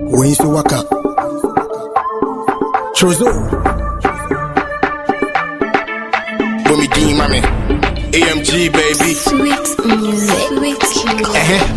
Wensu waka Chozo Bomi D mami AMG baby Sweet music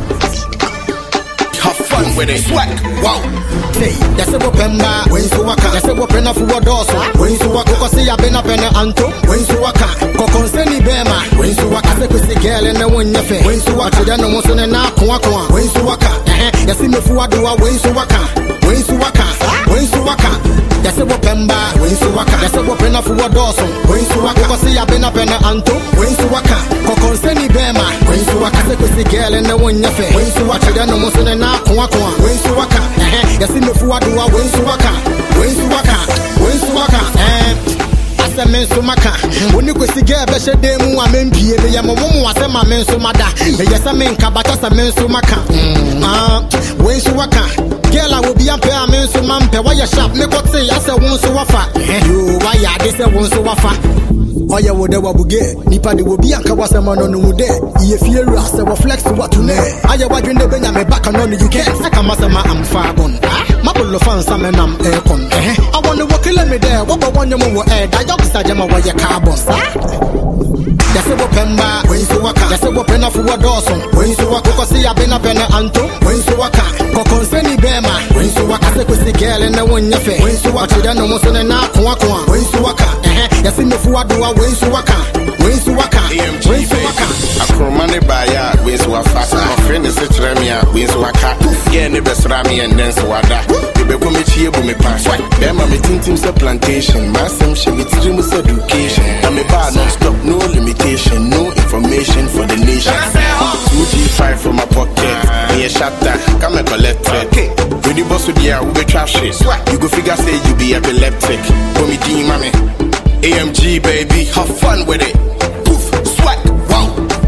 Have fun with it swag wow Say that's a pemba Wensu waka that's a pena for what doors Wensu waka kosi ya bena pena anto Wensu waka kokonseni bema Wensu waka se kwesi girl and one yafe Wensu waka da no so na kwa Wensu waka yasi mefu aduwa Wensu waka Wensu waka Wensu waka that's a pemba Wensu waka that's a pena for what doors Wensu waka kosi ya bena pena anto Wensu waka kokonseni bema Wensu waka se kwesi girl and one yafe Wensu waka da no so na kwa Wensu waka yasi mefu aduwa Wensu waka Wensu waka asa menso maka oni kwesi girl be shede mu amempie be ya momo asema menso mada be yesa menka bata sa menso maka Wensu waka girl I will be ampe menso mampe why you sharp me got say asa wonso wafa yo why ya dey say wonso wafa oya wo de wabuge nipa de obi anka wasema no no de ye fie ru ase wo flex what to ne aya wadwe ne benya me back no you can't saka masema am fabon mabolo fan samenam ekon I want to walk me there what but one mo e da yo bisa jama wo ye carbon yase wo pemba Wensu waka yase wo pena fu wodoso Wensu waka ko se ya bena pena anto Wensu waka ko konseni bema Wensu waka se ko se girl na won nyafe Wensu waka da no mo so na kwa Wensu waka yase mefu aduwa Wensu waka Wensu waka akromane baya Wensu waka my friend is tremia Wensu waka yeah ne besra me and dance wada be go me chie bu me pass dem ma me tintim se plantation masem she me tiri mu education and me bar non stop no limitation no information for the nation 2G5 from my pocket me a shatter come and collect it when you boss with the we be trash it you go figure say you be epileptic for me D mami AMG baby have fun with it poof swag wow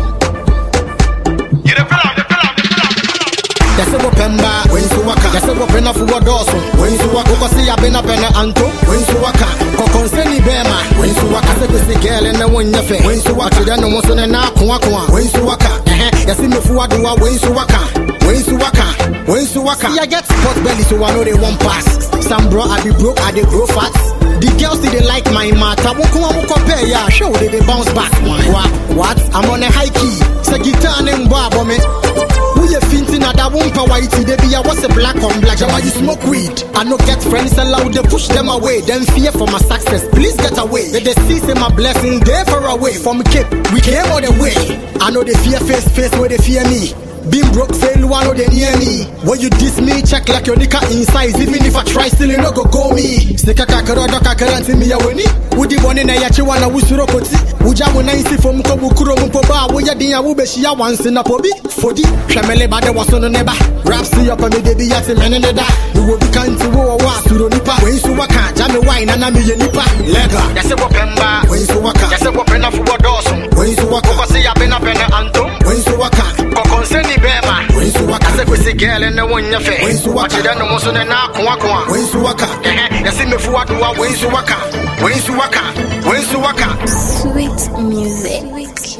you the fella yase wo pemba Wensu waka yase wo pena fu wodoso Wensu waka ko se ya bena pena anto Wensu waka ko konseni bema Wensu waka se kwesi girl na won nyafe Wensu waka da no mo so na kwa Wensu waka yase mefu aduwa Wensu waka see I get spot belly so I know they won't pass some bro I be broke I dey grow fat the girls they like my matter won't compare yeah show they bounce back what I'm on a high key say guitar name babo me who you finting at that won't white they be a what's a black on black why you smoke weed I no get friends allowed they push them away them fear for my success please get away they see say my blessing they far away from Cape we came all the way I know they fear face where they fear me being broke fail one of they near me when you diss me check like your nika inside even if I try still you no go me sika kakaro doka karanti mi ya weni udi bone na yachi wana wusuro koti uja wona insi fom ko bukuro mpo ba wo ya din ya wo beshi ya wansi na pobi fodi hwemele ba de waso no neba rap see up me de bi yati mene ne da wo bi kanti wo wa suro nipa Wensu waka jame wine na me ye nipa lega yase wo pemba Wensu waka yase wo pena fu wodoso Wensu waka ko se ya bena pena anto Wensu waka ko konseni bema Wensu waka se kwesi girl na won nyafe Wensu waka da no mo so na kwa Wensu waka yase mefu aduwa Wensu waka Wensu waka Sweet music